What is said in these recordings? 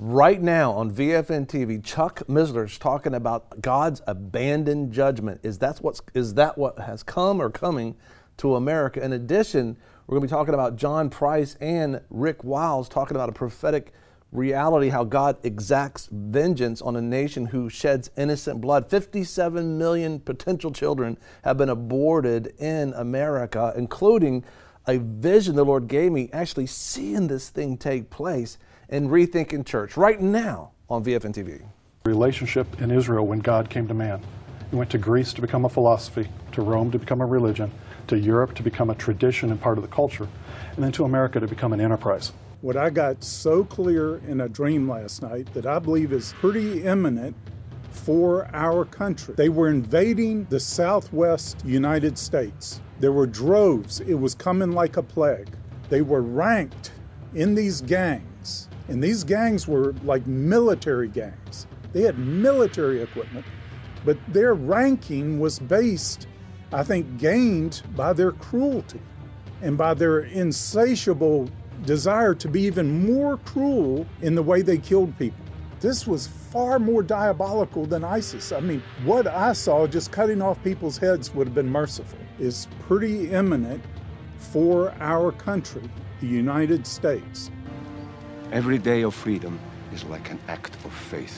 Right now on VFN TV, Chuck Missler's talking about God's abandoned judgment. Is that what has come or coming to America? In addition, we're going to be talking about John Price and Rick Wiles talking about a prophetic reality, how God exacts vengeance on a nation who sheds innocent blood. 57 million potential children have been aborted in America, including a vision the Lord gave me, actually seeing this thing take place and Rethinking Church right now on VFN TV. Relationship in Israel when God came to man. He went to Greece to become a philosophy, to Rome to become a religion, to Europe to become a tradition and part of the culture, and then to America to become an enterprise. What I got so clear in a dream last night that I believe is pretty imminent for our country. They were invading the Southwest United States. There were droves. It was coming like a plague. They were ranked in these gangs, and these gangs were like military gangs. They had military equipment, but their ranking was based, I think, gained by their cruelty and by their insatiable desire to be even more cruel in the way they killed people. This was far more diabolical than ISIS. I mean, what I saw, just cutting off people's heads would have been merciful, is pretty imminent for our country, the United States. Every day of freedom is like an act of faith.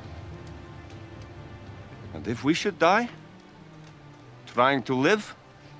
And if we should die trying to live,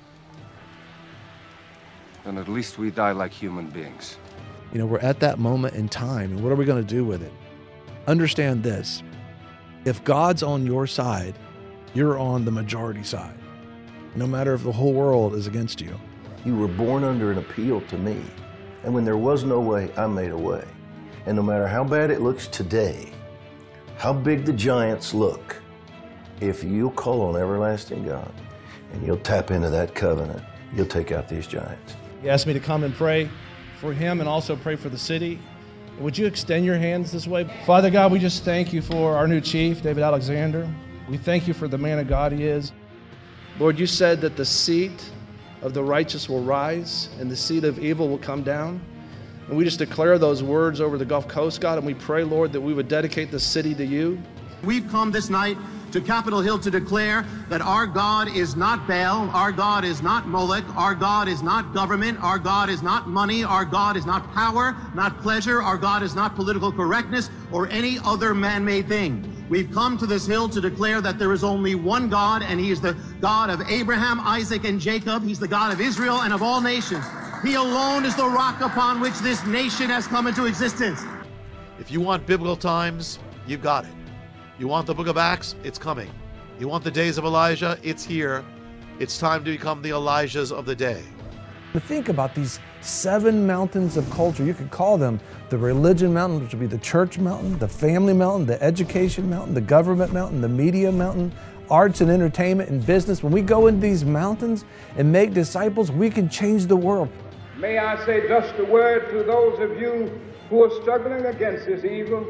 then at least we die like human beings. You know, we're at that moment in time, and what are we going to do with it? Understand this. If God's on your side, you're on the majority side, no matter if the whole world is against you. You were born under an appeal to me, and when there was no way, I made a way. And no matter how bad it looks today, how big the giants look, if you'll call on everlasting God and you'll tap into that covenant, you'll take out these giants. He asked me to come and pray for him and also pray for the city. Would you extend your hands this way? Father God, we just thank you for our new chief, David Alexander. We thank you for the man of God he is. Lord, you said that the seat of the righteous will rise and the seat of evil will come down. And we just declare those words over the Gulf Coast, God, and we pray, Lord, that we would dedicate the city to you. We've come this night to Capitol Hill to declare that our God is not Baal, our God is not Moloch, our God is not government, our God is not money, our God is not power, not pleasure, our God is not political correctness or any other man-made thing. We've come to this hill to declare that there is only one God, and he is the God of Abraham, Isaac, and Jacob. He's the God of Israel and of all nations. He alone is the rock upon which this nation has come into existence. If you want biblical times, you've got it. You want the book of Acts? It's coming. You want the days of Elijah? It's here. It's time to become the Elijahs of the day. Think about these 7 mountains of culture. You could call them the religion mountain, which would be the church mountain, the family mountain, the education mountain, the government mountain, the media mountain, arts and entertainment and business. When we go into these mountains and make disciples, we can change the world. May I say just a word to those of you who are struggling against this evil.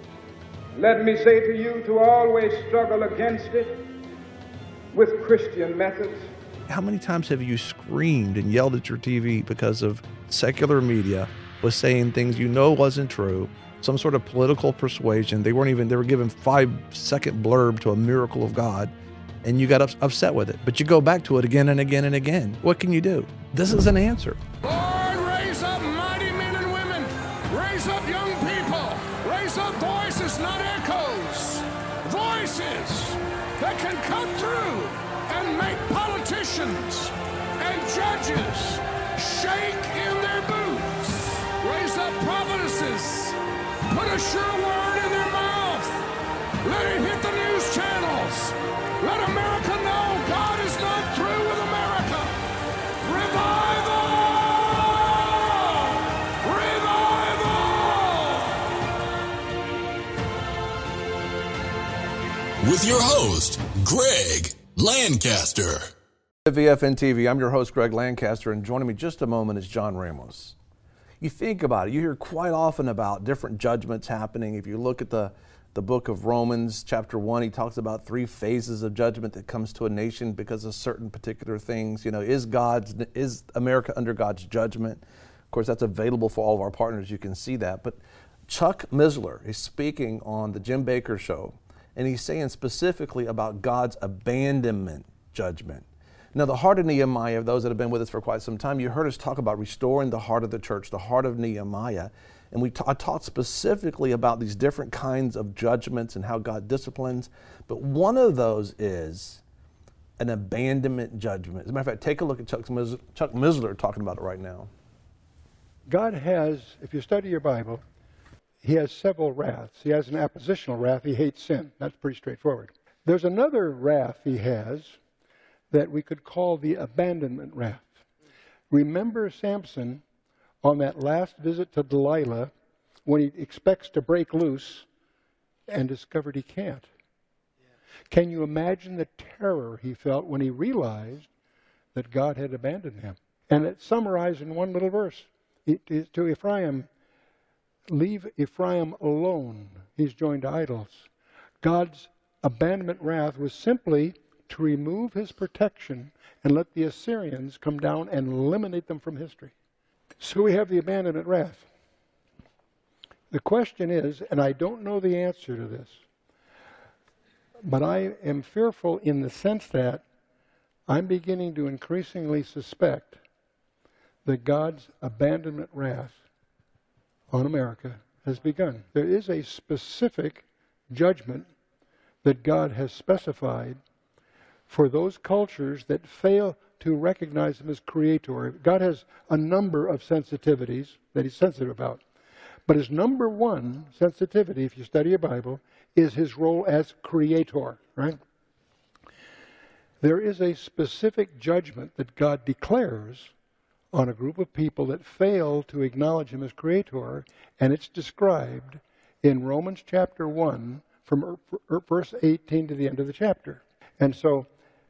Let me say to you to always struggle against it with Christian methods. How many times have you screamed and yelled at your TV because of secular media was saying things you know wasn't true, some sort of political persuasion? They were given 5-second blurb to a miracle of God, and you got upset with it. But you go back to it again and again and again. What can you do? This is an answer. Lord, raise up mighty men and women. Raise up young people. Raise up voices, not echoes. Voices that can cut through and make politicians and judges shake in their boots. Raise up prophetesses. Put a sure word in their mouth. Let it hit the news channels. Let America know God is not through with America. Revival! Revival! With your host, Greg Lancaster. VFN TV, I'm your host, Greg Lancaster, and joining me just a moment is John Ramos. You think about it, you hear quite often about different judgments happening. If you look at the book of Romans, chapter 1, he talks about 3 phases of judgment that comes to a nation because of certain particular things. You know, is America under God's judgment? Of course, that's available for all of our partners. You can see that. But Chuck Missler is speaking on the Jim Bakker Show, and he's saying specifically about God's abandonment judgment. Now, the heart of Nehemiah, those that have been with us for quite some time, you heard us talk about restoring the heart of the church, the heart of Nehemiah. And I taught specifically about these different kinds of judgments and how God disciplines. But one of those is an abandonment judgment. As a matter of fact, take a look at Chuck Missler talking about it right now. God has, if you study your Bible, he has several wraths. He has an oppositional wrath. He hates sin. That's pretty straightforward. There's another wrath he has that we could call the abandonment wrath. Remember Samson on that last visit to Delilah when he expects to break loose and discovered he can't. Can you imagine the terror he felt when he realized that God had abandoned him? And it's summarized in one little verse. To Ephraim, leave Ephraim alone. He's joined to idols. God's abandonment wrath was simply to remove his protection and let the Assyrians come down and eliminate them from history. So we have the abandonment wrath. The question is, and I don't know the answer to this, but I am fearful in the sense that I'm beginning to increasingly suspect that God's abandonment wrath on America has begun. There is a specific judgment that God has specified for those cultures that fail to recognize him as creator. God has a number of sensitivities that he's sensitive about. But his number one sensitivity, if you study your Bible, is his role as creator, right? There is a specific judgment that God declares on a group of people that fail to acknowledge him as creator, and it's described in Romans chapter 1 from verse 18 to the end of the chapter. And so,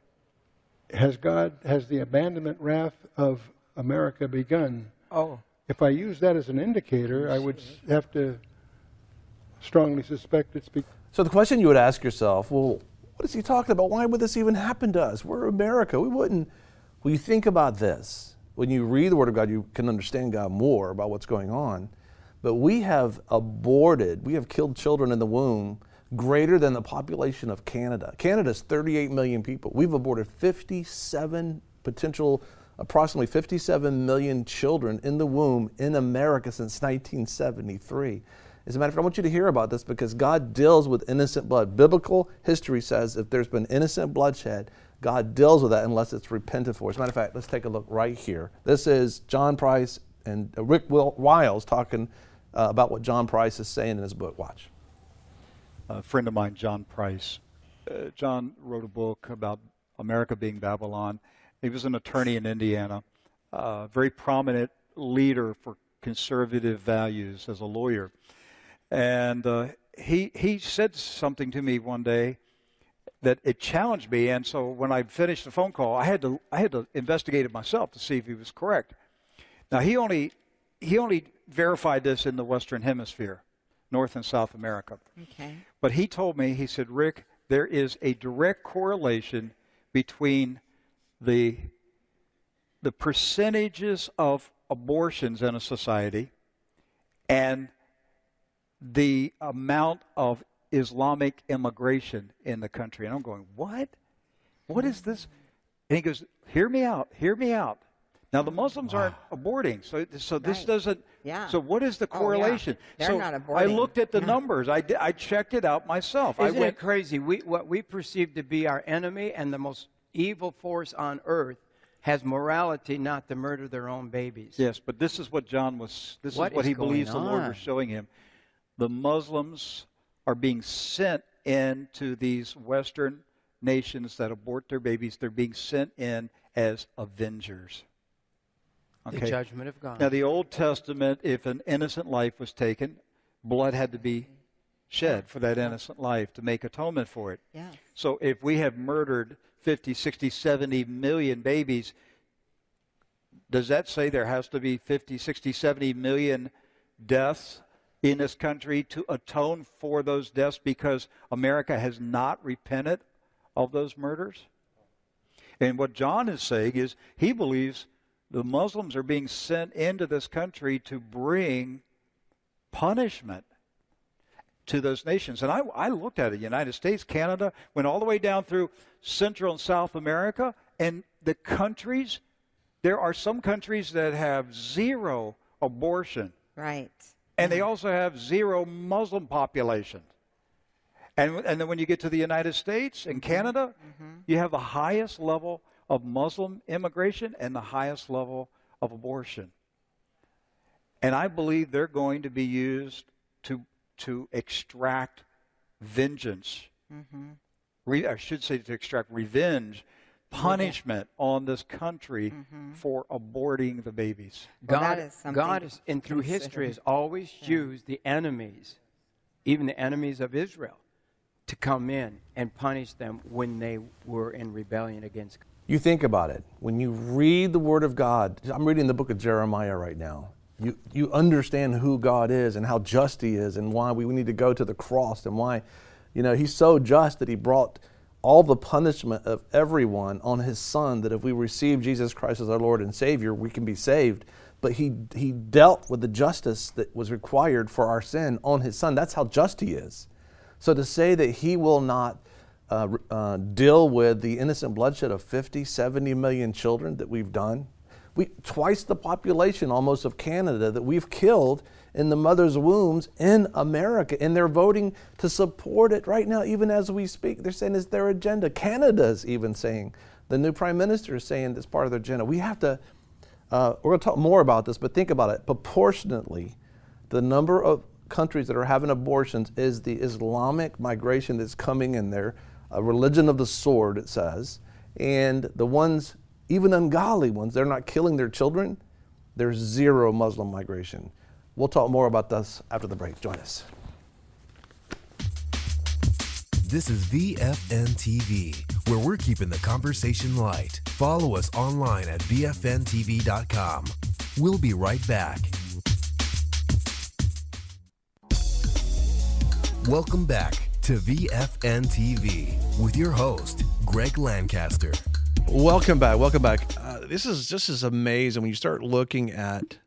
has the abandonment wrath of America begun? Oh. If I use that as an indicator, I would have to strongly suspect it's because... So the question you would ask yourself, well, what is he talking about? Why would this even happen to us? We're America. We wouldn't... Well, you think about this. When you read the Word of God, you can understand God more about what's going on. But we have killed children in the womb greater than the population of Canada. Canada's 38 million people. We've aborted approximately 57 million children in the womb in America since 1973. As a matter of fact, I want you to hear about this because God deals with innocent blood. Biblical history says if there's been innocent bloodshed, God deals with that unless it's repented for. As a matter of fact, let's take a look right here. This is John Price and Rick Wiles talking about what John Price is saying in his book. Watch. A friend of mine, John Price. John wrote a book about America being Babylon. He was an attorney in Indiana, a very prominent leader for conservative values as a lawyer. And he said something to me one day that it challenged me. And so when I finished the phone call, I had to investigate it myself to see if he was correct. Now he only verified this in the Western Hemisphere, North and South America. Okay. But he told me, he said, Rick, there is a direct correlation between the percentages of abortions in a society and the amount of Islamic immigration in the country. And I'm going, what? What is this? And he goes, hear me out. Now, the Muslims aren't aborting, so this doesn't. Yeah. So what is the correlation? Yeah. They're not aborting. I looked at the numbers. I checked it out myself. Isn't it crazy? What we perceive to be our enemy and the most evil force on earth has morality not to murder their own babies. Yes, but this is what John was. This is what he believes the Lord was showing him. The Muslims are being sent into these Western nations that abort their babies. They're being sent in as avengers. Okay. The judgment of God. Now, the Old Testament, if an innocent life was taken, blood had to be shed for that innocent life to make atonement for it. Yeah. So if we have murdered 50, 60, 70 million babies, does that say there has to be 50, 60, 70 million deaths in this country to atone for those deaths because America has not repented of those murders? And what John is saying is he believes the Muslims are being sent into this country to bring punishment to those nations. And I looked at it, United States, Canada, went all the way down through Central and South America, and the countries, there are some countries that have 0 abortion. Right. And they also have 0 Muslim population. And then when you get to the United States and Canada, you have the highest level of Muslim immigration and the highest level of abortion. And I believe they're going to be used to extract vengeance. I should say to extract revenge, punishment on this country for aborting the babies. God is, and through history, has always used the enemies, even the enemies of Israel, to come in and punish them when they were in rebellion against God. You think about it. When you read the Word of God, I'm reading the book of Jeremiah right now. You understand who God is and how just He is and why we need to go to the cross and why, He's so just that He brought all the punishment of everyone on His Son, that if we receive Jesus Christ as our Lord and Savior, we can be saved. But He dealt with the justice that was required for our sin on His Son. That's how just He is. So to say that He will not deal with the innocent bloodshed of 50, 70 million children that we've done, twice the population almost of Canada that we've killed in the mother's wombs in America, and they're voting to support it right now, even as we speak. They're saying it's their agenda. Canada's even saying, the new prime minister is saying it's part of their agenda. We have to, we're going to talk more about this, but think about it. Proportionately, the number of countries that are having abortions is the Islamic migration that's coming in there, a religion of the sword, it says, and the ones, even ungodly ones, they're not killing their children. There's 0 Muslim migration. We'll talk more about this after the break. Join us. This is VFN TV, where we're keeping the conversation light. Follow us online at VFNTV.com. We'll be right back. Welcome back to VFN TV with your host, Greg Lancaster. Welcome back. Welcome back. This is just as amazing when you start looking at,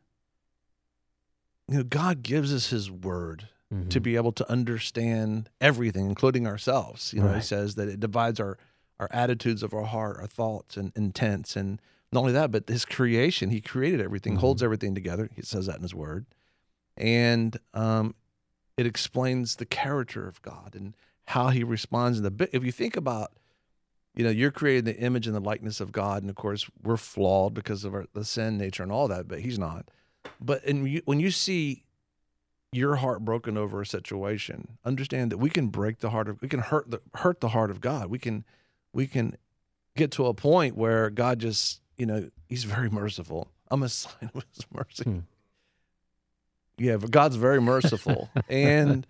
God gives us His Word to be able to understand everything, including ourselves. He says that it divides our attitudes of our heart, our thoughts and intents. And not only that, but His creation, He created everything, holds everything together. He says that in His Word. And it explains the character of God and how He responds. If you think about, you're created in the image and the likeness of God, and of course we're flawed because of the sin nature and all that, but He's not. But when you see your heart broken over a situation, understand that we can hurt the heart of God. We can get to a point where God just, He's very merciful. I'm a sign of His mercy. Yeah, but God's very merciful. And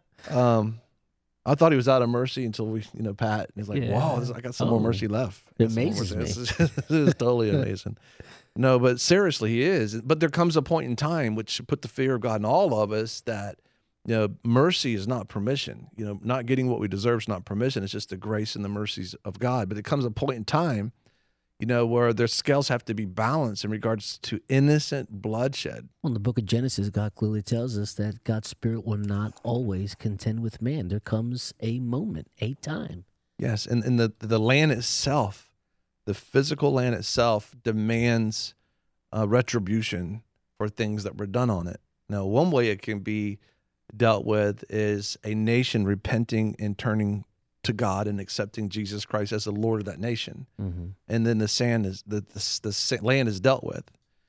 I thought He was out of mercy until we, Pat, and he's like, wow, I got some more mercy left. It amazes me. This is totally amazing. No, but seriously, He is. But there comes a point in time which should put the fear of God in all of us that, mercy is not permission. Not getting what we deserve is not permission. It's just the grace and the mercies of God. But it comes a point in time, where their scales have to be balanced in regards to innocent bloodshed. Well, in the book of Genesis, God clearly tells us that God's Spirit will not always contend with man. There comes a moment, a time. Yes, and the land itself, the physical land itself, demands retribution for things that were done on it. Now, one way it can be dealt with is a nation repenting and turning to God and accepting Jesus Christ as the Lord of that nation, and then the land is dealt with.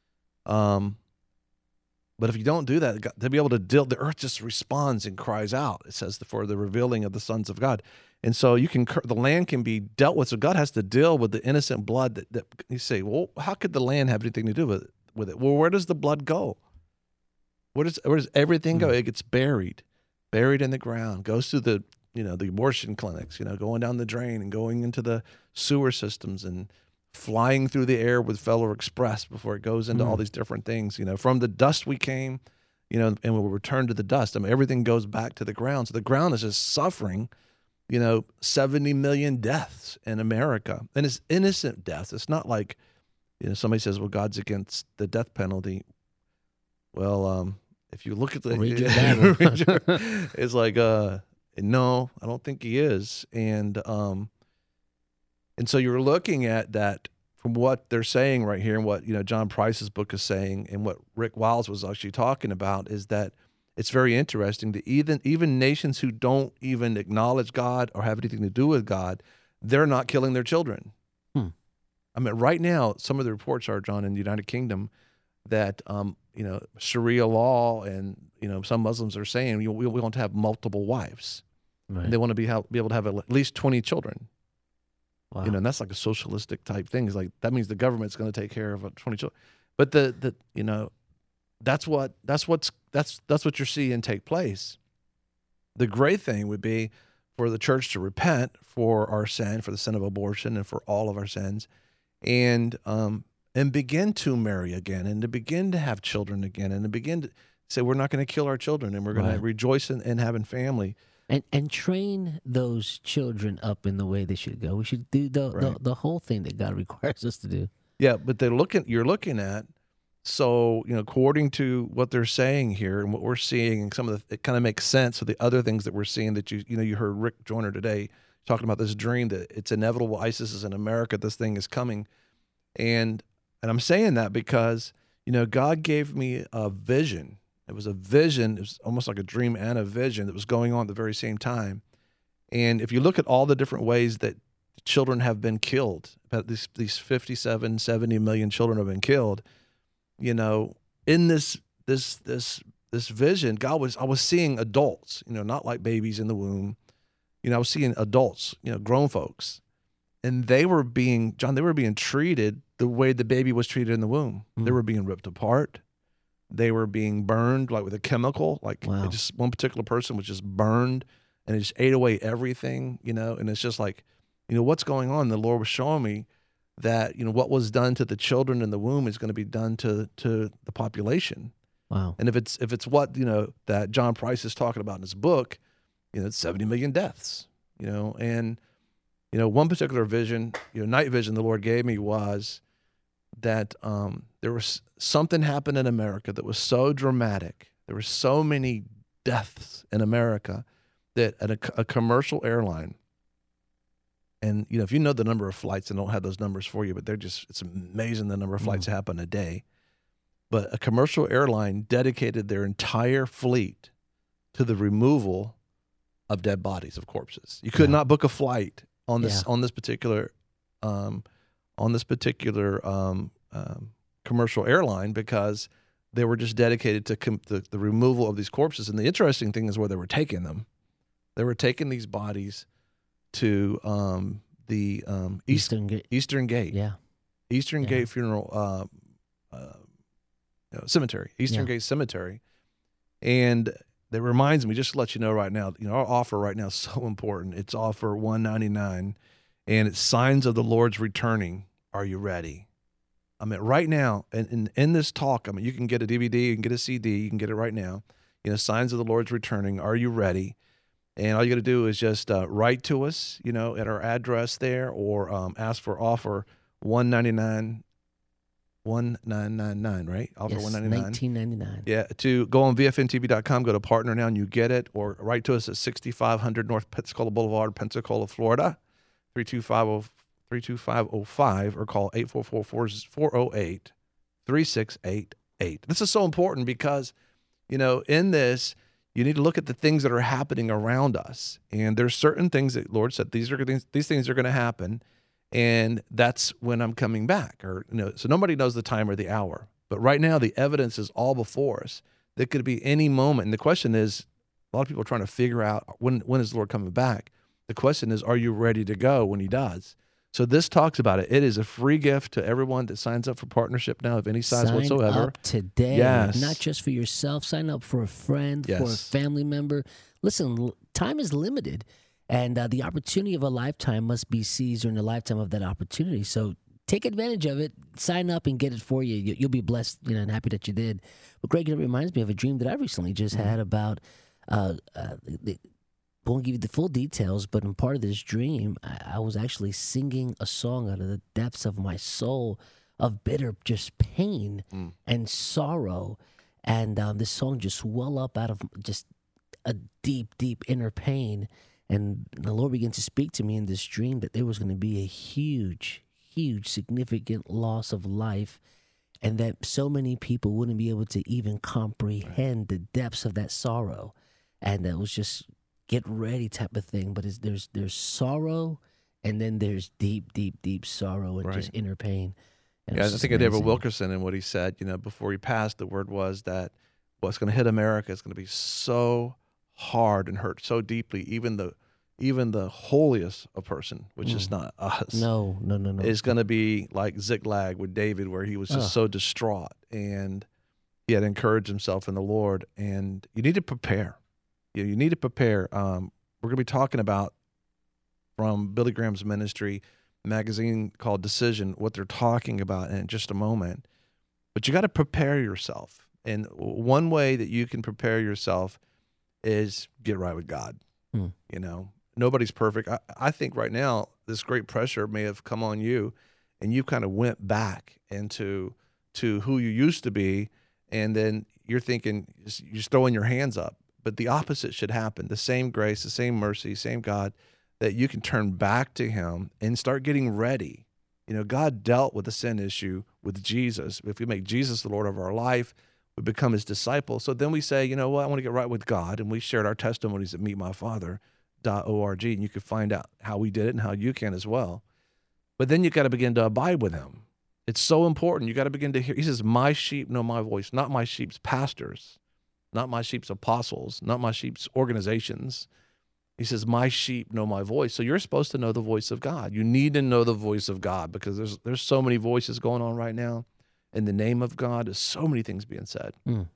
But if you don't do that, to be able to deal, the earth just responds and cries out. It says for the revealing of the sons of God, and so the land can be dealt with. So God has to deal with the innocent blood that you say, well, how could the land have anything to do with it? Well, where does the blood go? Where does everything go? It gets buried in the ground, goes through the abortion clinics, going down the drain and going into the sewer systems and flying through the air with Feller Express before it goes into all these different things. From the dust we came, and we'll return to the dust. I mean, everything goes back to the ground. So the ground is just suffering, 70 million deaths in America. And it's innocent deaths. It's not like, somebody says, well, God's against the death penalty. Well, if you look at the Read your Bible. it's like no, I don't think he is. And so you're looking at that from what they're saying right here, and what John Price's book is saying, and what Rick Wiles was actually talking about, is that it's very interesting that even nations who don't even acknowledge God or have anything to do with God, they're not killing their children. I mean, right now, some of the reports are, John, in the United Kingdom, that Sharia law, and some Muslims are saying we want to have multiple wives. Right. And they want to be able to have at least 20 children. Wow. And that's like a socialistic type thing. It's like that means the government's going to take care of 20 children. But that's what you're seeing take place. The great thing would be for the church to repent for our sin, for the sin of abortion, and for all of our sins, and begin to marry again, and to begin to have children again, and to begin to say we're not going to kill our children, and we're going to rejoice in having family. And train those children up in the way they should go. We should do the whole thing that God requires us to do. Yeah, but you're looking at, so according to what they're saying here and what we're seeing, and it kind of makes sense of the other things that we're seeing. That you heard Rick Joyner today talking about this dream that it's inevitable. ISIS is in America. This thing is coming, and I'm saying that because God gave me a vision. It was a vision. It was almost like a dream and a vision that was going on at the very same time. And if you look at all the different ways that children have been killed, about these 57, 70 million children have been killed, in this vision, I was seeing adults, not like babies in the womb. I was seeing adults, grown folks, and they were being treated the way the baby was treated in the womb. They were being ripped apart. They were being burned, like with a chemical. Just one particular person was just burned, and it just ate away everything, and it's just like, what's going on? The Lord was showing me that, what was done to the children in the womb is going to be done to the population. Wow. And if it's what, that John Price is talking about in his book, it's 70 million deaths, and, one particular vision, night vision the Lord gave me was that there was something happened in America that was so dramatic. There were so many deaths in America that at a commercial airline, and if you know the number of flights, and don't have those numbers for you, but it's amazing the number of flights happen a day. But a commercial airline dedicated their entire fleet to the removal of dead bodies, of corpses. You could not book a flight on this particular commercial airline because they were just dedicated to the removal of these corpses. And the interesting thing is where they were taking them. They were taking these bodies to the Eastern Gate. Yeah. Eastern Gate Funeral Cemetery. Eastern Gate Cemetery. And that reminds me, just to let you know right now, our offer right now is so important. It's offer $199, and it's Signs of the Lord's Returning. Are you ready? I mean, right now, and in this talk, I mean, you can get a DVD, you can get a CD, you can get it right now. Signs of the Lord's Returning. Are you ready? And all you got to do is just write to us, at our address there, or ask for offer $199, right? Offer yes, $199. $19.99. Yeah, to go on VFNTV.com, go to Partner Now, and you get it, or write to us at 6500 North Pensacola Boulevard, Pensacola, Florida, 32505, or call 844-408-3688. This is so important because, in this, you need to look at the things that are happening around us. And there's certain things that Lord said, these things are going to happen, and that's when I'm coming back. Or so nobody knows the time or the hour. But right now, the evidence is all before us. There could be any moment. And the question is, a lot of people are trying to figure out when is the Lord coming back. The question is, are you ready to go when he does? So this talks about it. It is a free gift to everyone that signs up for partnership now of any size whatsoever. Sign up today. Yes. Not just for yourself. Sign up for a friend, for a family member. Listen, time is limited, and the opportunity of a lifetime must be seized during the lifetime of that opportunity. So take advantage of it. Sign up and get it for you. You'll be blessed, and happy that you did. But Greg, it reminds me of a dream that I recently just had about won't give you the full details, but in part of this dream, I was actually singing a song out of the depths of my soul of bitter just pain and sorrow. And this song just well up out of just a deep, deep inner pain. And the Lord began to speak to me in this dream that there was going to be a huge, huge, significant loss of life, and that so many people wouldn't be able to even comprehend the depths of that sorrow. And that was just get ready type of thing. But there's sorrow, and then there's deep, deep, deep sorrow and just inner pain. And I think of David Wilkerson and what he said, before he passed, the word was that what's going to hit America is going to be so hard and hurt so deeply, even the holiest of person, which is not us. No. Is going to be like Ziklag with David, where he was just so distraught, and he had encouraged himself in the Lord. And you need to prepare. You need to prepare. We're going to be talking about, from Billy Graham's ministry magazine called Decision, what they're talking about in just a moment. But you got to prepare yourself. And one way that you can prepare yourself is get right with God. Nobody's perfect. I think right now this great pressure may have come on you, and you kind of went back into who you used to be, and then you're thinking, you're just throwing your hands up. But the opposite should happen. The same grace, the same mercy, same God, that you can turn back to him and start getting ready. God dealt with the sin issue with Jesus. If we make Jesus the Lord of our life, we become his disciple. So then we say, I want to get right with God. And we shared our testimonies at meetmyfather.org, and you can find out how we did it and how you can as well. But then you got to begin to abide with him. It's so important. You got to begin to hear. He says, my sheep know my voice, not my sheep's pastors, not my sheep's apostles, not my sheep's organizations. He says, my sheep know my voice. So you're supposed to know the voice of God. You need to know the voice of God, because there's so many voices going on right now. In the name of God, there's so many things being said.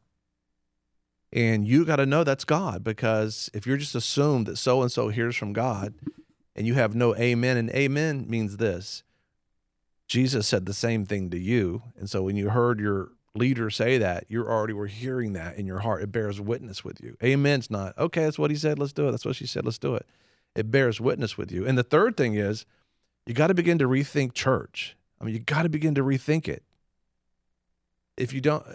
And you got to know that's God, because if you're just assumed that so-and-so hears from God and you have no amen, and amen means this: Jesus said the same thing to you. And so when you heard your leader say that, you already were hearing that in your heart. It bears witness with you. Amen's not, okay, that's what he said, let's do it. That's what she said, let's do it. It bears witness with you. And the third thing is, you got to begin to rethink church. You got to begin to rethink it. If you don't,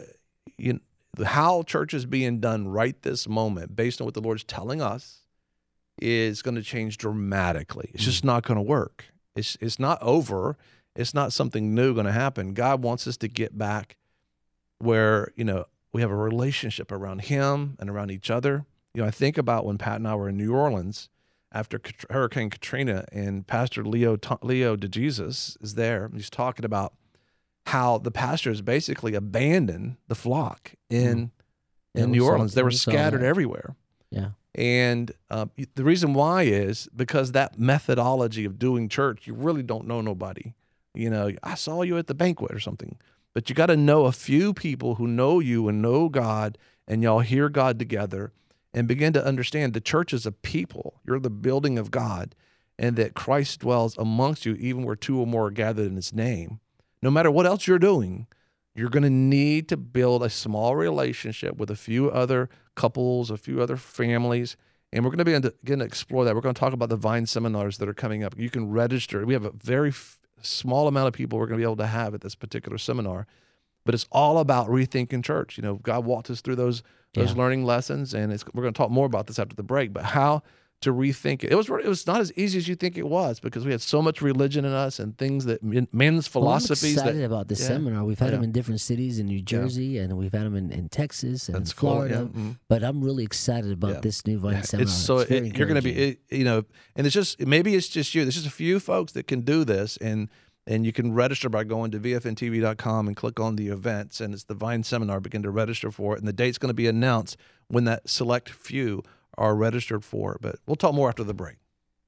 how church is being done right this moment, based on what the Lord's telling us, is going to change dramatically. It's just not going to work. It's not over. It's not something new going to happen. God wants us to get back where, we have a relationship around him and around each other. I think about when Pat and I were in New Orleans after Hurricane Katrina, and Pastor Leo DeJesus is there. He's talking about how the pastors basically abandoned the flock in New Orleans. They were scattered everywhere. Yeah. And the reason why is because that methodology of doing church, you really don't know nobody. I saw you at the banquet or something. But you got to know a few people who know you and know God, and y'all hear God together and begin to understand the church is a people. You're the building of God, and that Christ dwells amongst you, even where two or more are gathered in his name. No matter what else you're doing, you're going to need to build a small relationship with a few other couples, a few other families, and we're going to begin to explore that. We're going to talk about the Vine seminars that are coming up. You can register. We have a very small amount of people we're going to be able to have at this particular seminar, but it's all about rethinking church. God walked us through those learning lessons, and we're going to talk more about this after the break, but how to rethink it. It was not as easy as you think it was, because we had so much religion in us and things that men's philosophies. I'm excited about this seminar. We've had them in different cities in New Jersey, and we've had them in Texas and Florida. Cool, but I'm really excited about this new Vine seminar. You're going to be, and it's just, maybe it's just you. There's just a few folks that can do this, and you can register by going to vfntv.com and click on the events, and it's the Vine seminar. Begin to register for it, and the date's going to be announced when that select few are registered for. But we'll talk more after the break.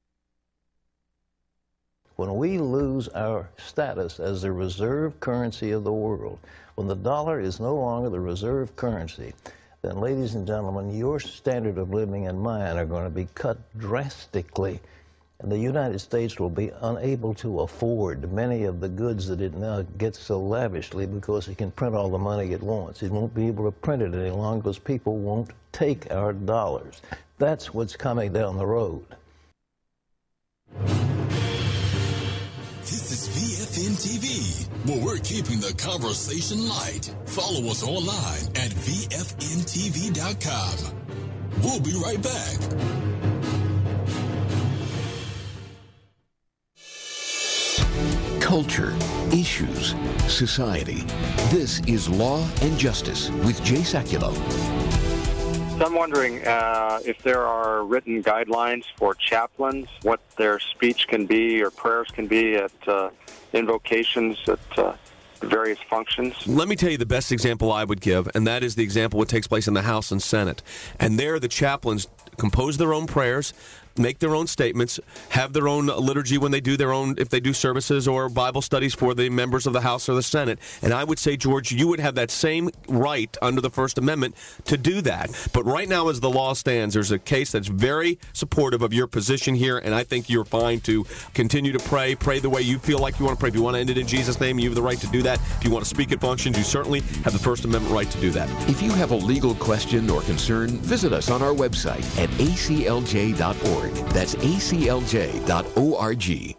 When we lose our status as the reserve currency of the world, when the dollar is no longer the reserve currency, then, ladies and gentlemen, your standard of living and mine are going to be cut drastically. And the United States will be unable to afford many of the goods that it now gets so lavishly because it can print all the money it wants. It won't be able to print it any longer because people won't take our dollars. That's what's coming down the road. This is It's VFN TV, where we're keeping the conversation light. Follow us online at VFNTV.com. We'll be right back. Culture, issues, society. This is Law and Justice with Jay Sekulow. So I'm wondering if there are written guidelines for chaplains, what their speech can be or prayers can be at invocations at various functions. Let me tell you the best example I would give, and that is the example what takes place in the House and Senate. And there the chaplains compose their own prayers, make their own statements, have their own liturgy when they do their own, if they do services or Bible studies for the members of the House or the Senate. And I would say, George, you would have that same right under the First Amendment to do that. But right now, as the law stands, there's a case that's very supportive of your position here, and I think you're fine to continue to pray the way you feel like you want to pray. If you want to end it in Jesus' name, you have the right to do that. If you want to speak at functions, you certainly have the First Amendment right to do that. If you have a legal question or concern, visit us on our website at aclj.org. That's aclj.org. You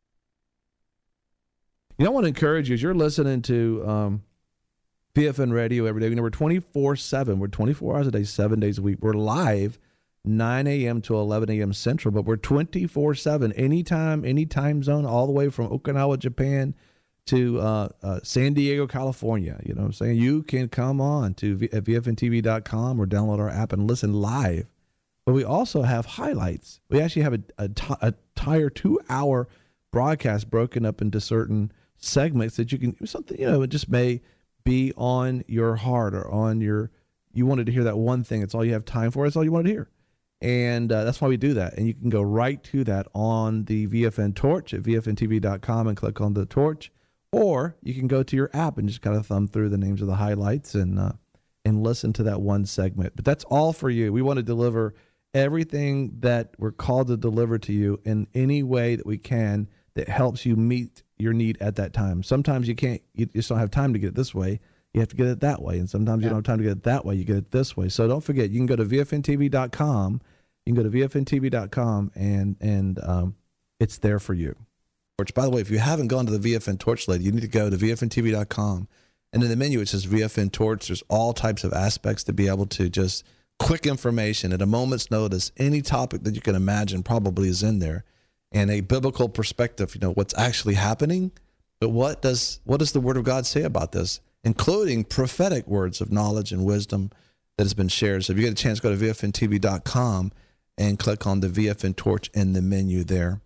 know, I want to encourage you, as you're listening to VFN Radio every day, we're 24/7. We're 24 hours a day, 7 days a week. We're live 9 a.m. to 11 a.m. Central, but we're 24/7, anytime, any time zone, all the way from Okinawa, Japan to San Diego, California. You know what I'm saying? You can come on to VFNTV.com or download our app and listen live. But we also have highlights. We actually have a entire 2-hour broadcast broken up into certain segments that you can, something, you know, it just may be on your heart or on your, you wanted to hear that one thing. It's all you have time for. It's all you wanted to hear. And that's why we do that. And you can go right to that on the VFN Torch at VFNTV.com and click on the torch. Or you can go to your app and just kind of thumb through the names of the highlights and listen to that one segment. But that's all for you. We want to deliver everything that we're called to deliver to you in any way that we can that helps you meet your need at that time. Sometimes you just don't have time to get it this way. You have to get it that way. And sometimes you don't have time to get it that way. You get it this way. So don't forget, you can go to VFNTV.com. You can go to VFNTV.com and it's there for you. Which, by the way, if you haven't gone to the VFN Torch lately, you need to go to VFNTV.com. And in the menu, it says VFN Torch. There's all types of aspects to be able to just quick information at a moment's notice. Any topic that you can imagine probably is in there, and a biblical perspective. You know what's actually happening, but what does the Word of God say about this, including prophetic words of knowledge and wisdom that has been shared. So if you get a chance, go to VFNTV.com and click on the VFN Torch in the menu there.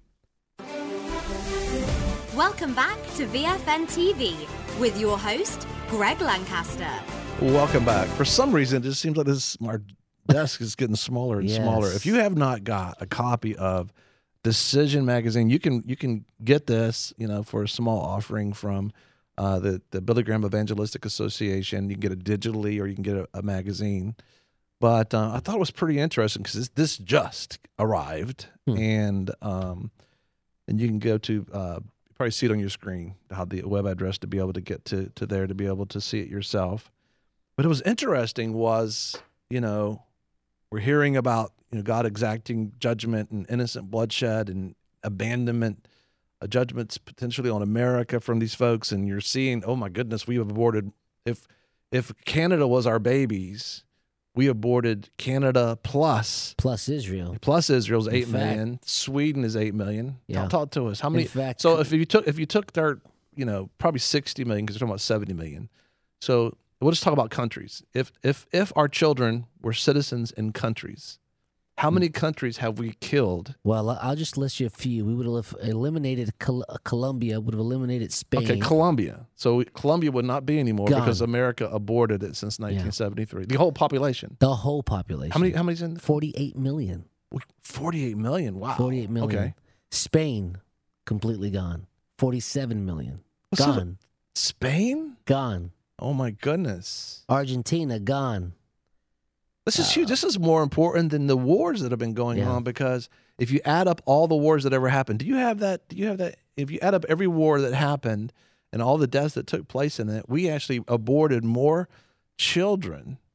Welcome back to VFN TV with your host, Greg Lancaster. Welcome back. For some reason, it just seems like our desk is getting smaller and smaller. If you have not got a copy of Decision Magazine, you can get this, you know, for a small offering from the Billy Graham Evangelistic Association. You can get it digitally, or you can get a magazine. But I thought it was pretty interesting because this just arrived, and you can go to probably see it on your screen, how the web address to be able to get to there to be able to see it yourself. But it was interesting was, you know, we're hearing about, you know, God exacting judgment and innocent bloodshed and abandonment, judgments potentially on America from these folks. And you're seeing, oh my goodness, we have aborted. If Canada was our babies, we aborted Canada plus Israel. Plus Israel's 8 million. Sweden is 8 million. Yeah. Talk to us. How many? So if you took their, you know, probably 60 million, because we're talking about 70 million. So we'll just talk about countries. If our children were citizens in countries, how many countries have we killed? Well, I'll just list you a few. We would have eliminated Colombia, would have eliminated Spain. Okay, Colombia. So Colombia would not be anymore because America aborted it since 1973. The whole population. The whole population. How many's in there? 48 million. 48 million. Wow. 48 million. Okay. Spain, completely gone. 47 million. Gone. Spain? Gone. Oh my goodness. Argentina, gone. This is huge. This is more important than the wars that have been going on, because if you add up all the wars that ever happened, do you have that? If you add up every war that happened and all the deaths that took place in it, we actually aborted more children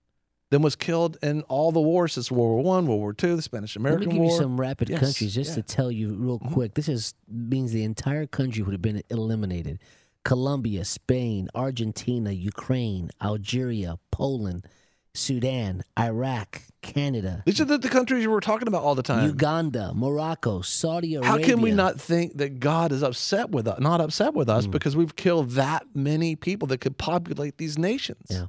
than was killed in all the wars since World War I, World War II, the Spanish-American War. Let me give you some rapid Yes, countries just yeah. to tell you real quick. This means the entire country would have been eliminated. Colombia, Spain, Argentina, Ukraine, Algeria, Poland, Sudan, Iraq, Canada. These are the countries we're talking about all the time. Uganda, Morocco, Saudi Arabia. How can we not think that God is upset with us? Not upset with us because we've killed that many people that could populate these nations. Yeah.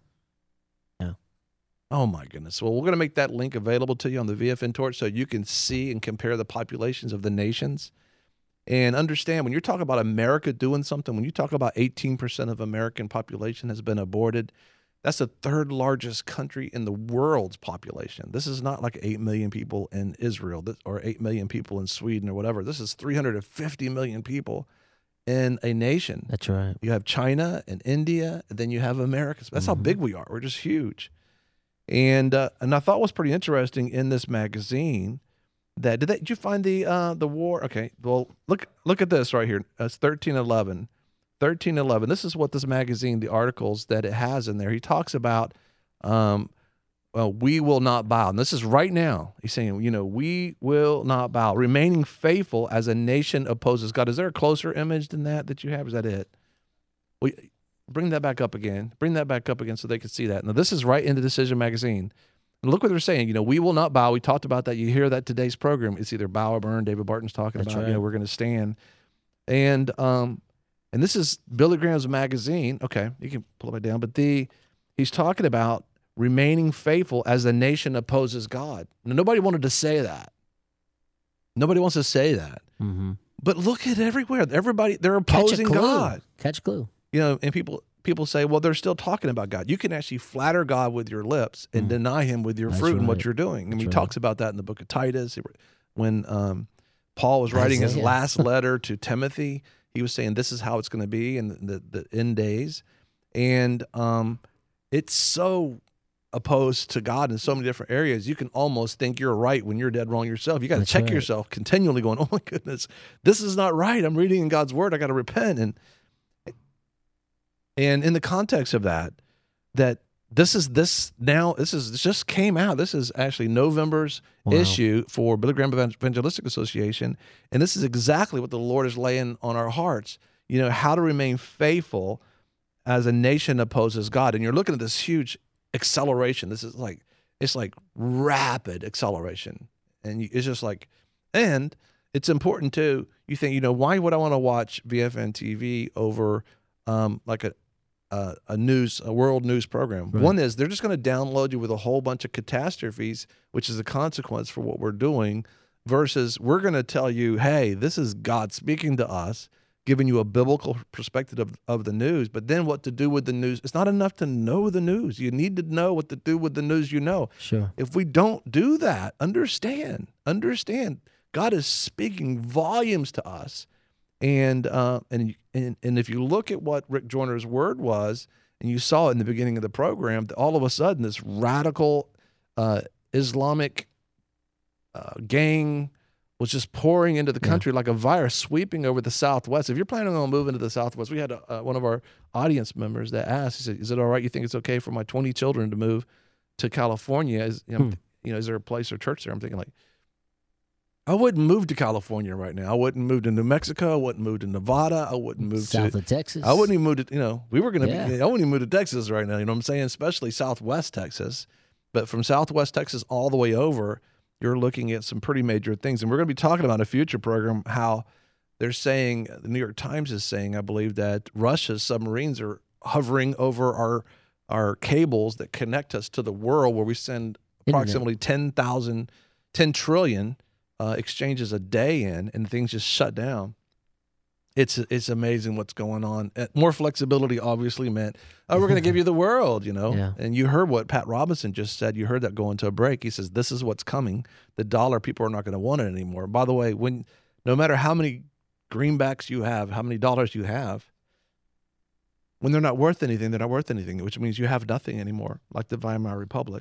Oh my goodness. Well, we're going to make that link available to you on the VFN Torch so you can see and compare the populations of the nations and understand when you're talking about America doing something, when you talk about 18% of American population has been aborted, that's the third largest country in the world's population. This is not like 8 million people in Israel or 8 million people in Sweden or whatever. This is 350 million people in a nation. That's right. You have China and India, and then you have America. That's how big we are. We're just huge. And I thought was pretty interesting in this magazine that did you find the war? Okay, well look at this right here. It's 1311. 1311. This is what this magazine, the articles that it has in there. He talks about, we will not bow. And this is right now. He's saying, we will not bow, remaining faithful as a nation opposes God. Is there a closer image than that you have? Is that it? Well, bring that back up again. Bring that back up again so they can see that. Now, this is right in the Decision magazine. And look what they're saying. We will not bow. We talked about that. You hear that today's program. It's either bow or burn. David Barton's talking That's about, right. we're going to stand. And this is Billy Graham's magazine. Okay, you can pull it down. But he's talking about remaining faithful as the nation opposes God. Now, nobody wanted to say that. Nobody wants to say that. Mm-hmm. But look at everywhere. Everybody, they're opposing God. Catch a clue. And people say, well, they're still talking about God. You can actually flatter God with your lips and deny him with your fruit and what you're doing. And he talks about that in the book of Titus. When Paul was writing his last letter to Timothy, he was saying this is how it's going to be in the end days. And it's so opposed to God in so many different areas. You can almost think you're right when you're dead wrong yourself. You got to check yourself continually going, oh my goodness, this is not right. I'm reading in God's word. I got to repent. And in the context of that this just came out. This is actually November's issue for Billy Graham Evangelistic Association. And this is exactly what the Lord is laying on our hearts. How to remain faithful as a nation opposes God. And you're looking at this huge acceleration. This is it's like rapid acceleration. And it's just like, and it's important too. You think, why would I want to watch VFN TV over like a world news program? Right. One is they're just going to download you with a whole bunch of catastrophes, which is a consequence for what we're doing, versus we're going to tell you, hey, this is God speaking to us, giving you a biblical perspective of the news. But then what to do with the news? It's not enough to know the news. You need to know what to do with the news you know. Sure. If we don't do that, understand. God is speaking volumes to us. And if you look at what Rick Joyner's word was, and you saw it in the beginning of the program, that all of a sudden this radical Islamic gang was just pouring into the country like a virus, sweeping over the Southwest. If you're planning on moving to the Southwest, we had one of our audience members that asked, he said, is it all right? You think it's okay for my 20 children to move to California? Is there a place or church there? I'm thinking I wouldn't move to California right now. I wouldn't move to New Mexico. I wouldn't move to Nevada. I wouldn't move South of Texas. I wouldn't even move to, we were going to be, I wouldn't even move to Texas right now. You know what I'm saying? Especially Southwest Texas. But from Southwest Texas all the way over, you're looking at some pretty major things. And we're going to be talking about in a future program how they're saying, the New York Times is saying, I believe, that Russia's submarines are hovering over our cables that connect us to the world, where we send approximately 10 trillion exchanges a day in, and things just shut down. It's amazing what's going on. More flexibility obviously meant, we're going to give you the world, Yeah. And you heard what Pat Robinson just said. You heard that going to a break. He says, this is what's coming. The dollar, people are not going to want it anymore. By the way, no matter how many greenbacks you have, how many dollars you have, when they're not worth anything, they're not worth anything, which means you have nothing anymore, like the Weimar Republic.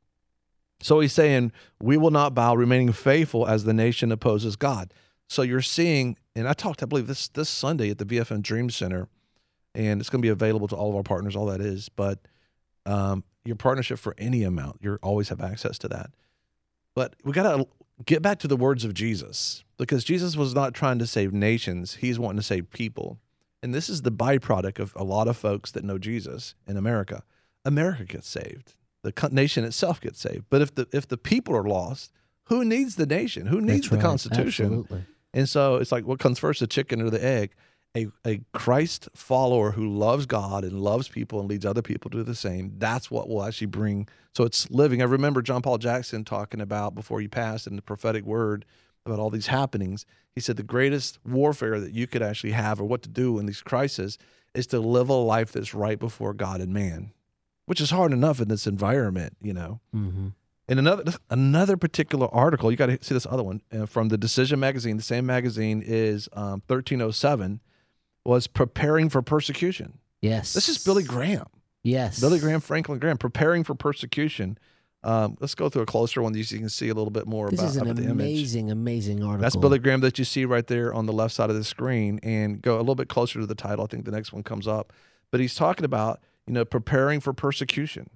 So he's saying, we will not bow, remaining faithful as the nation opposes God. So you're seeing, and I believe, this Sunday at the VFN Dream Center, and it's going to be available to all of our partners, all that is. But your partnership for any amount. You always have access to that. But we got to get back to the words of Jesus, because Jesus was not trying to save nations. He's wanting to save people. And this is the byproduct of a lot of folks that know Jesus in America. America gets saved. The nation itself gets saved. But if the people are lost, who needs the nation? Who needs the Constitution? Absolutely. And so it's like, what comes first, the chicken or the egg? A Christ follower who loves God and loves people and leads other people to do the same, that's what will actually bring. So it's living. I remember John Paul Jackson talking about, before he passed, in the prophetic word about all these happenings. He said the greatest warfare that you could actually have, or what to do in these crises, is to live a life that's right before God and man, which is hard enough in this environment, you know. Mm-hmm. And another particular article, you got to see this other one, from the Decision magazine. The same magazine is 1307, was preparing for persecution. Yes. This is Billy Graham. Yes. Billy Graham, Franklin Graham, preparing for persecution. Let's go through a closer one so you can see a little bit more This about is an the image. amazing article. That's Billy Graham that you see right there on the left side of the screen, and go a little bit closer to the title. I think the next one comes up. But he's talking about, preparing for persecution.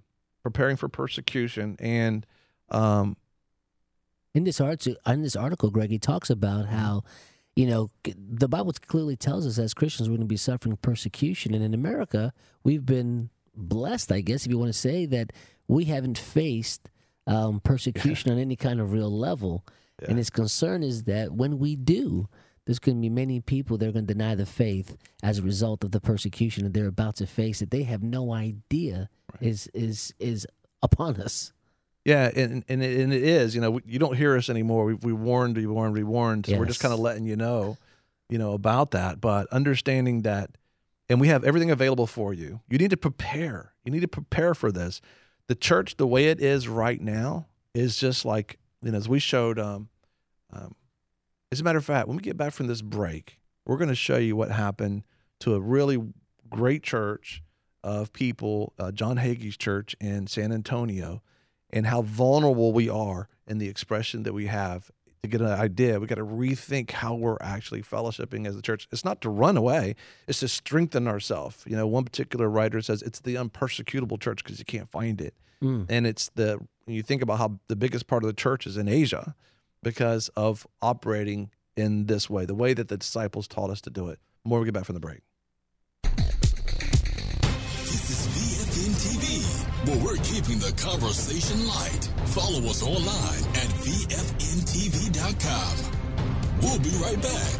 And in this article, Greg, he talks about how, the Bible clearly tells us as Christians we're going to be suffering persecution. And in America, we've been blessed, I guess, if you want to say, that we haven't faced persecution on any kind of real level. Yeah. And his concern is that when we do, there's going to be many people that are going to deny the faith as a result of the persecution that they're about to face, that they have no idea is upon us. Yeah, and it is. You don't hear us anymore. We warned. So yes. We're just kind of letting you know about that. But understanding that, and we have everything available for you. You need to prepare. You need to prepare for this. The church, the way it is right now, is just like, as we showed. As a matter of fact, when we get back from this break, we're going to show you what happened to a really great church of people, John Hagee's church in San Antonio, and how vulnerable we are in the expression that we have. To get an idea, we got to rethink how we're actually fellowshipping as a church. It's not to run away; it's to strengthen ourselves. One particular writer says it's the unpersecutable church because you can't find it, and it's when you think about how the biggest part of the church is in Asia, because of operating in this way, the way that the disciples taught us to do it. More we get back from the break. This is VFN TV, where we're keeping the conversation light. Follow us online at VFNTV.com. We'll be right back.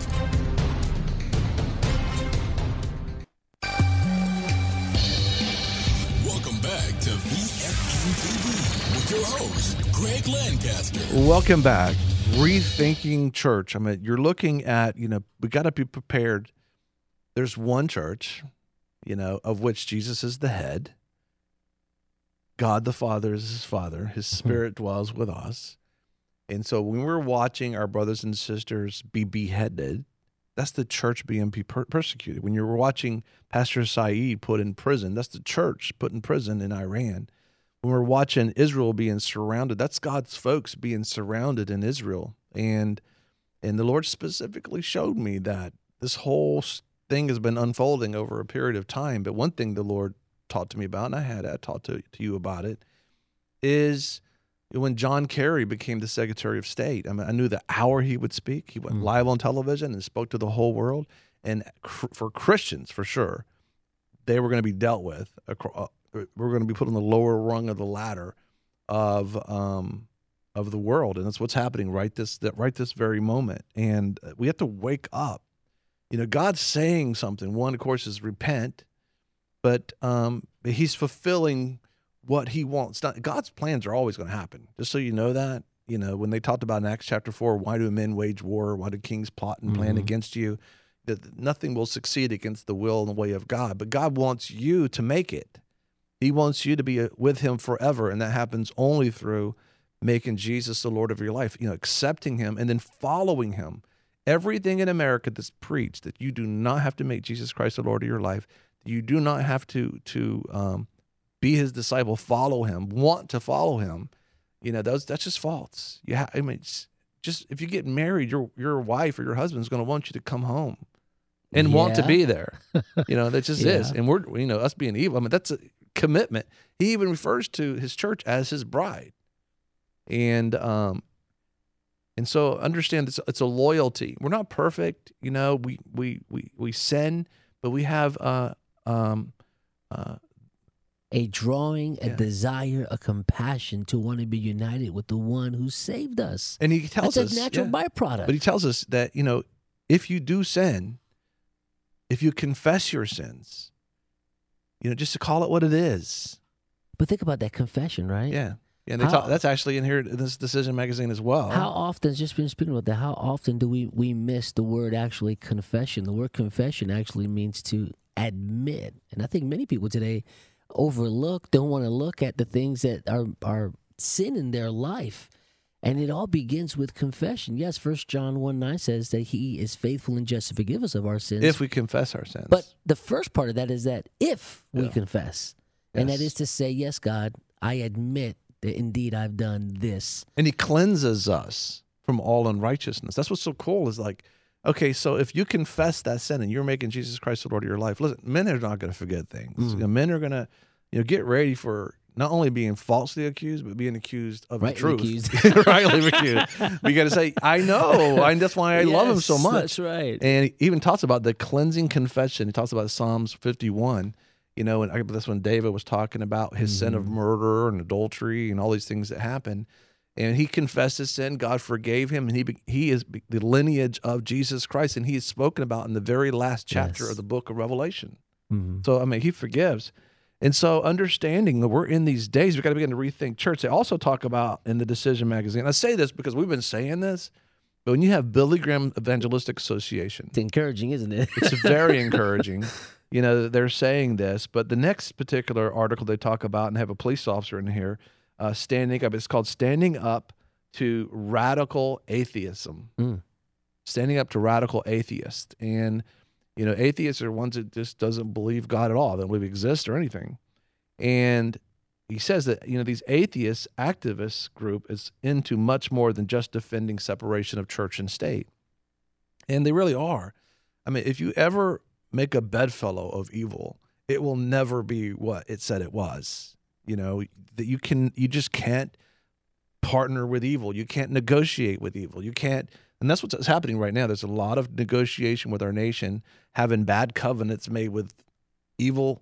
Welcome back to VFN TV with your host, Greg Lancaster. Welcome back. Rethinking church. I mean, you're looking at, we got to be prepared. There's one church, of which Jesus is the head. God the Father is his Father. His Spirit dwells with us. And so when we're watching our brothers and sisters be beheaded, that's the church being persecuted. When you're watching Pastor Saeed put in prison, that's the church put in prison in Iran. When we're watching Israel being surrounded, that's God's folks being surrounded in Israel. And the Lord specifically showed me that this whole thing has been unfolding over a period of time. But one thing the Lord taught to me about, and I talked to you about it, is when John Kerry became the Secretary of State. I mean, I knew the hour he would speak. He went live on television and spoke to the whole world. And for Christians, for sure, they were going to be dealt with. We're going to be put on the lower rung of the ladder of the world, and that's what's happening right this very moment. And we have to wake up. God's saying something. One, of course, is repent, but He's fulfilling what He wants. God's plans are always going to happen. Just so you know that. When they talked about in Acts chapter 4, why do men wage war? Why do kings plot and plan against you? That nothing will succeed against the will and the way of God. But God wants you to make it. He wants you to be with Him forever, and that happens only through making Jesus the Lord of your life, accepting Him and then following Him. Everything in America that's preached, that you do not have to make Jesus Christ the Lord of your life, you do not have to be His disciple, follow Him, want to follow Him, that's just false. Just if you get married, your wife or your husband is going to want you to come home and want to be there. That just is. And we're, us being evil. I mean, commitment. He even refers to his church as his bride. And so understand it's a loyalty. We're not perfect, we sin, but we have a drawing, a desire, a compassion to want to be united with the one who saved us. And he tells us that's a natural byproduct. But he tells us that, if you do sin, if you confess your sins, just to call it what it is. But think about that confession, right? Yeah. And that's actually in here in this Decision magazine as well. How often, just been speaking about that, how often do we miss the word actually confession? The word confession actually means to admit. And I think many people today don't want to look at the things that are sin in their life. And it all begins with confession. Yes, 1 John 1:9 says that he is faithful and just to forgive us of our sins. If we confess our sins. But the first part of that is that if we confess. Yes. And that is to say, yes, God, I admit that indeed I've done this. And he cleanses us from all unrighteousness. That's what's so cool is like, okay, so if you confess that sin and you're making Jesus Christ the Lord of your life, listen, men are not going to forget things. Men are going to get ready for not only being falsely accused, but being accused of the truth. Rightly accused. But you got to say, I know. That's why I love him so much. That's right. And he even talks about the cleansing confession. He talks about Psalms 51. And that's when David was talking about his sin of murder and adultery and all these things that happened. And he confessed his sin. God forgave him. And he is the lineage of Jesus Christ. And he is spoken about in the very last chapter of the book of Revelation. So, he forgives. And so understanding that we're in these days, we've got to begin to rethink church. They also talk about in the Decision magazine, I say this because we've been saying this, but when you have Billy Graham Evangelistic Association. It's encouraging, isn't it? It's very encouraging. They're saying this, but the next particular article they talk about and have a police officer in here standing up. It's called Standing Up to Radical Atheism. Standing up to radical atheists. And, atheists are ones that just doesn't believe God at all, don't believe he exists or anything. And he says that, these atheist activist group is into much more than just defending separation of church and state. And they really are. If you ever make a bedfellow of evil, it will never be what it said it was. That you just can't partner with evil. You can't negotiate with evil. You can't, and that's what's happening right now. There's a lot of negotiation with our nation, having bad covenants made with evil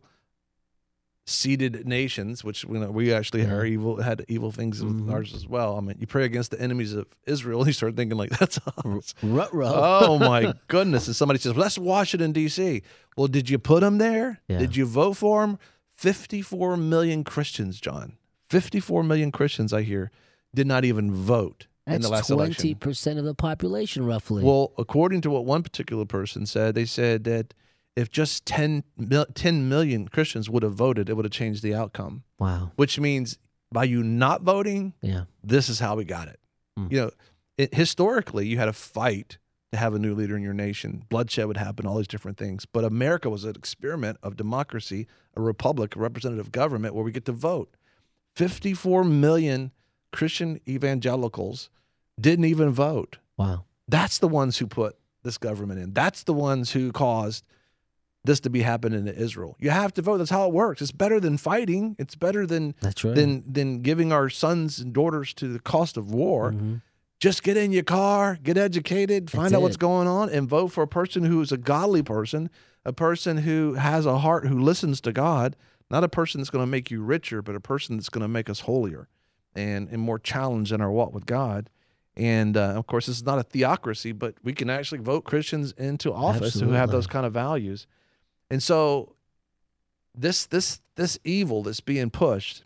seated nations, which we actually are evil, had evil things with ours as well. You pray against the enemies of Israel, you start thinking like, that's us. Oh my goodness. And somebody says, well, that's Washington, D.C. Well, did you put them there? Yeah. Did you vote for them? 54 million Christians, John. 54 million Christians, I hear, did not even vote in the last election. That's 20% of the population, roughly. Well, according to what one particular person said, they said that if just 10 million Christians would have voted, it would have changed the outcome. Wow. Which means by you not voting, this is how we got it. Historically, you had a fight to have a new leader in your nation. Bloodshed would happen, all these different things. But America was an experiment of democracy, a republic, a representative government where we get to vote. 54 million Christian evangelicals didn't even vote. Wow. That's the ones who put this government in. That's the ones who caused this to be happening in Israel. You have to vote. That's how it works. It's better than fighting. It's better than than giving our sons and daughters to the cost of war. Just get in your car, get educated, find out what's going on, and vote for a person who is a godly person, a person who has a heart, who listens to God, not a person that's going to make you richer, but a person that's going to make us holier and more challenged in our walk with God. And, of course, this is not a theocracy, but we can actually vote Christians into office who have those kind of values. And so this evil that's being pushed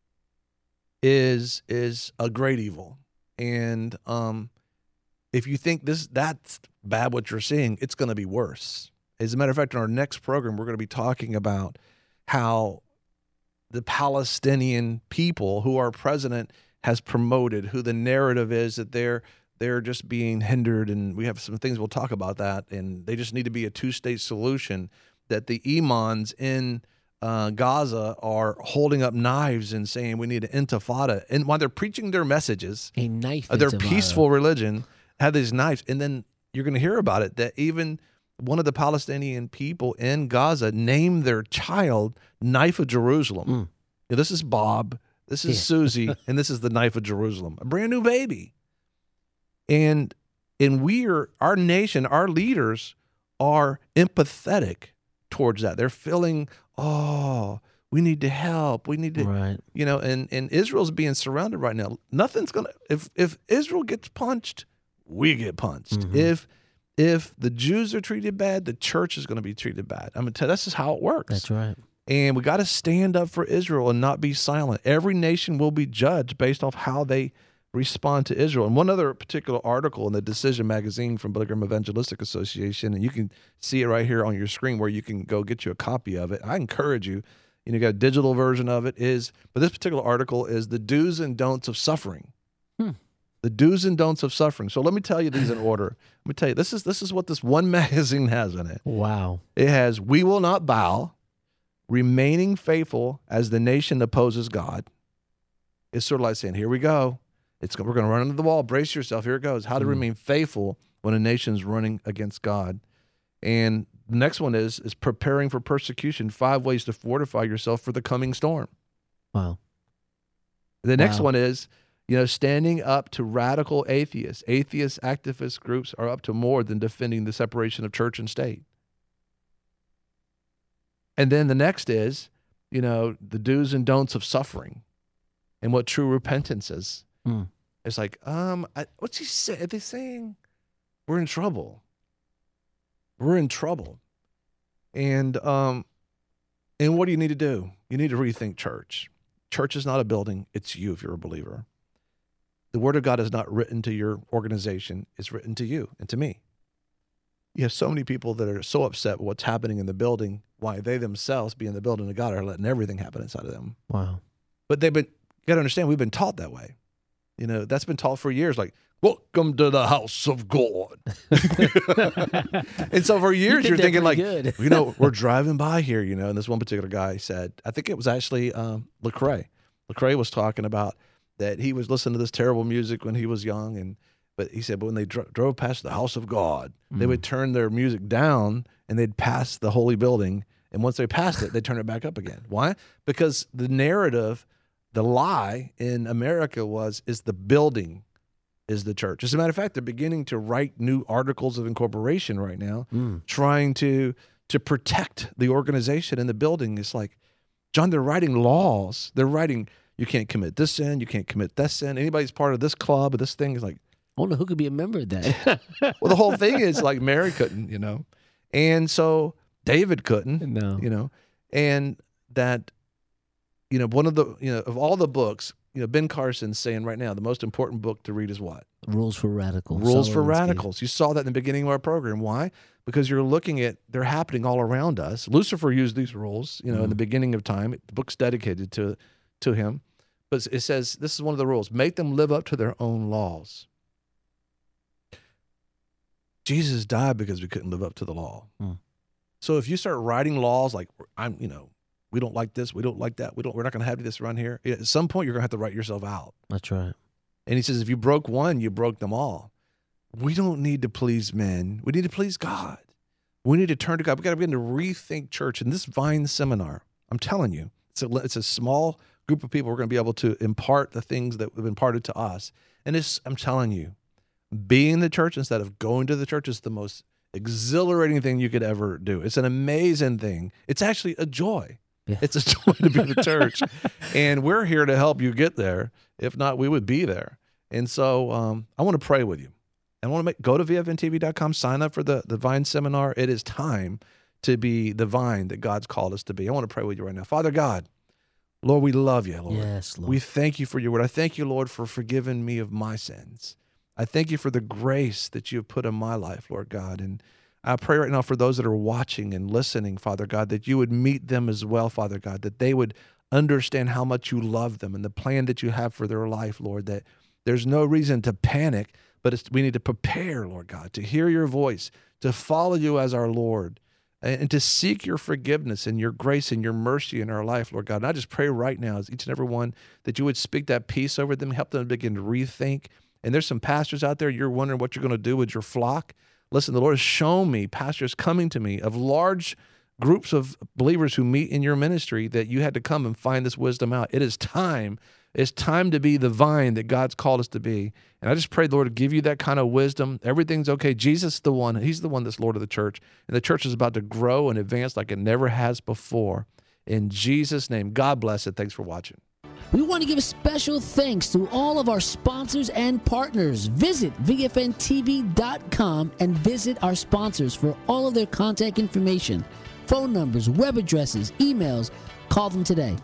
is a great evil. And if you think that's bad what you're seeing, it's going to be worse. As a matter of fact, in our next program, we're going to be talking about how the Palestinian people who our president has promoted, who the narrative is that they're just being hindered, and we have some things we'll talk about that, and they just need to be a two-state solution, that the imams in Gaza are holding up knives and saying we need an intifada. And while they're preaching their messages, a knife their peaceful religion, have these knives. And then you're going to hear about it, that even one of the Palestinian people in Gaza named their child Knife of Jerusalem. Now, this is Bob, this is Susie, and this is the Knife of Jerusalem, a brand new baby. And our nation, our leaders are empathetic towards that. They're feeling, we need to help. We need to, and Israel's being surrounded right now. Nothing's going to, if Israel gets punched, we get punched. Mm-hmm. If the Jews are treated bad, the church is going to be treated bad. I'm going to tell you, that's just how it works. That's right. And we got to stand up for Israel and not be silent. Every nation will be judged based off how they respond to Israel. And one other particular article in the Decision magazine from Billy Graham Evangelistic Association, and you can see it right here on your screen where you can go get you a copy of it. I encourage you, you got a digital version of it, but this particular article is the do's and don'ts of suffering. The do's and don'ts of suffering. So let me tell you these in order. Let me tell you, this is what this one magazine has in it. Wow. It has, we will not bow, remaining faithful as the nation opposes God. It's sort of like saying, here we go. We're going to run into the wall. Brace yourself. Here it goes. How to remain faithful when a nation's running against God. And the next one is preparing for persecution, 5 ways to fortify yourself for the coming storm. Wow. The next one is, standing up to radical atheists. Atheist activist groups are up to more than defending the separation of church and state. And then the next is, the do's and don'ts of suffering and what true repentance is. It's like, what's he say? Are they saying we're in trouble? We're in trouble. And what do you need to do? You need to rethink church. Church is not a building. It's you if you're a believer. The word of God is not written to your organization. It's written to you and to me. You have so many people that are so upset with what's happening in the building, why they themselves, being the building of God, are letting everything happen inside of them. Wow. But you got to understand, we've been taught that way. That's been taught for years, like, welcome to the house of God. And so for years, you're thinking like, we're driving by here, and this one particular guy said, I think it was actually Lecrae. Lecrae was talking about that he was listening to this terrible music when he was young, but he said, but when they drove past the house of God, they would turn their music down and they'd pass the holy building. And once they passed it, they'd turn it back up again. Why? Because the narrative, the lie in America is the building is the church. As a matter of fact, they're beginning to write new articles of incorporation right now, trying to protect the organization and the building. It's like, John, they're writing laws. They're writing, you can't commit this sin, you can't commit that sin. Anybody's part of this club or this thing is like, I wonder who could be a member of that. Well, the whole thing is like Mary couldn't, and so David couldn't, and that, one of the, of all the books, Ben Carson's saying right now, the most important book to read is what? Rules for Radicals. Rules for Radicals. You saw that in the beginning of our program. Why? Because you're looking at, they're happening all around us. Lucifer used these rules, in the beginning of time. The book's dedicated to him. But it says, this is one of the rules, make them live up to their own laws. Jesus died because we couldn't live up to the law. So if you start writing laws like, we don't like this, we don't like that, we're not going to have this around here, at some point you're going to have to write yourself out. That's right. And he says, if you broke one, you broke them all. We don't need to please men. We need to please God. We need to turn to God. We got to begin to rethink church. And this Vine seminar, I'm telling you, it's a small group of people who are going to be able to impart the things that have been imparted to us. And I'm telling you, being in the church instead of going to the church is the most exhilarating thing you could ever do. It's an amazing thing. It's actually a joy. Yeah. It's a joy to be in the church. And we're here to help you get there. If not, we would be there. And so I want to pray with you. I want to go to VFNTV.com, sign up for the Vine seminar. It is time to be the vine that God's called us to be. I want to pray with you right now. Father God, Lord, we love you, Lord. Yes, Lord. We thank you for your word. I thank you, Lord, for forgiving me of my sins. I thank you for the grace that you have put in my life, Lord God. And I pray right now for those that are watching and listening, Father God, that you would meet them as well, Father God, that they would understand how much you love them and the plan that you have for their life, Lord, that there's no reason to panic, but we need to prepare, Lord God, to hear your voice, to follow you as our Lord, and to seek your forgiveness and your grace and your mercy in our life, Lord God. And I just pray right now, as each and every one, that you would speak that peace over them, help them begin to rethink. And there's some pastors out there, you're wondering what you're going to do with your flock. Listen, the Lord has shown me, pastors coming to me of large groups of believers who meet in your ministry, that you had to come and find this wisdom out. It is time. It's time to be the vine that God's called us to be. And I just pray the Lord to give you that kind of wisdom. Everything's okay. Jesus is the one. He's the one that's Lord of the church. And the church is about to grow and advance like it never has before. In Jesus' name, God bless it. Thanks for watching. We want to give special thanks to all of our sponsors and partners. Visit VFNTV.com and visit our sponsors for all of their contact information, phone numbers, web addresses, emails. Call them today.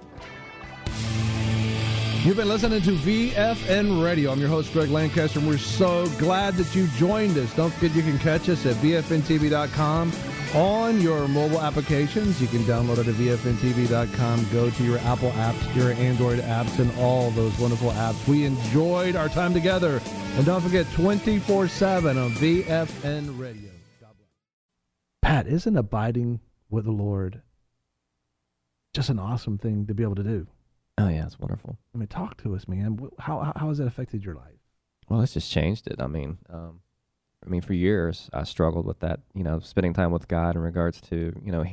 You've been listening to VFN Radio. I'm your host, Greg Lancaster, and we're so glad that you joined us. Don't forget you can catch us at VFNTV.com on your mobile applications. You can download it at VFNTV.com. Go to your Apple apps, your Android apps, and all those wonderful apps. We enjoyed our time together. And don't forget, 24/7 on VFN Radio. God bless. Pat, isn't abiding with the Lord just an awesome thing to be able to do? Oh, yeah, it's wonderful. I mean, talk to us, man. How has that affected your life? Well, it's just changed it. I mean, for years I struggled with that, spending time with God in regards to,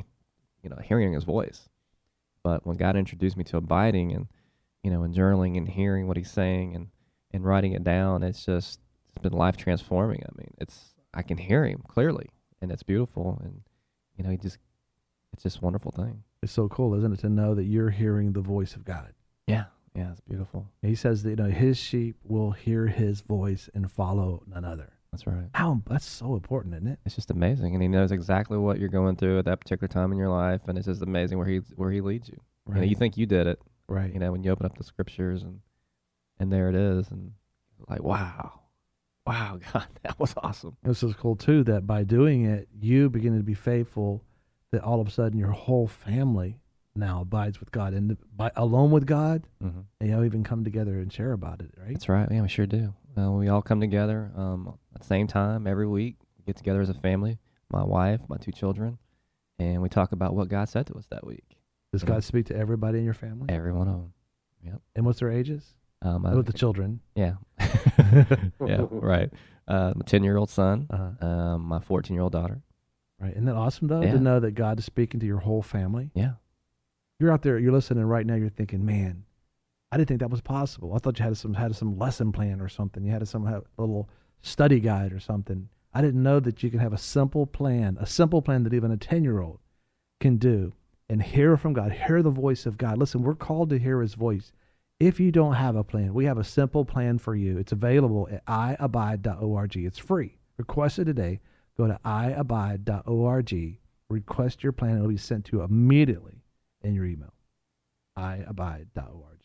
hearing His voice. But when God introduced me to abiding and, and journaling and hearing what He's saying and writing it down, it's been life transforming. I mean, I can hear Him clearly, and it's beautiful, and it's just a wonderful thing. It's so cool, isn't it, to know that you're hearing the voice of God? Yeah, it's beautiful. He says that His sheep will hear His voice and follow none other. That's right. That's so important, isn't it? It's just amazing, and He knows exactly what you're going through at that particular time in your life, and it's just amazing where He leads you. Right. You think you did it, right? When you open up the scriptures and there it is, and like wow, God, that was awesome. This is cool too, that by doing it, you begin to be faithful. That all of a sudden your whole family now abides with God and alone with God, mm-hmm. and y'all even come together and share about it, right? That's right. Yeah, we sure do. We all come together at the same time every week. We get together as a family, my wife, my 2 children, and we talk about what God said to us that week. Does God speak to everybody in your family? Every one of them. Yep. And what's their ages? With the children. Yeah. Yeah, right. My 10-year-old son, my 14-year-old daughter. Right. Isn't that awesome, though, to know that God is speaking to your whole family? Yeah. You're out there, you're listening right now, you're thinking, man, I didn't think that was possible. I thought you had some lesson plan or something. You had a little study guide or something. I didn't know that you can have a simple plan that even a 10-year-old can do and hear from God, hear the voice of God. Listen, we're called to hear His voice. If you don't have a plan, we have a simple plan for you. It's available at iabide.org. It's free. Request it today. Go to iabide.org, request your plan, and it'll be sent to you immediately in your email. iabide.org.